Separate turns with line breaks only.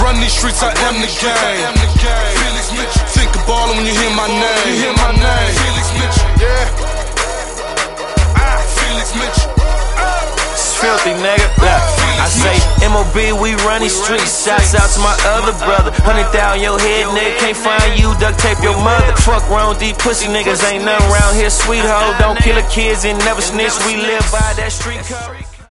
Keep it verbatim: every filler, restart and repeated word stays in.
run these streets, I am the game. Felix Mitchell. Think of ballin' when you hear my name. You hear my name. Felix Mitchell. Yeah. Ah, Felix Mitchell.
It's filthy, nigga. Yeah. I say M O B, we run these streets. Shouts out to my other brother. Hundred thousand your head, nigga. Can't find you, duct tape your mother. Fuck wrong with these pussy niggas. Ain't nothing around here, sweet hoe. Don't kill the kids and never snitch. We live by that street code.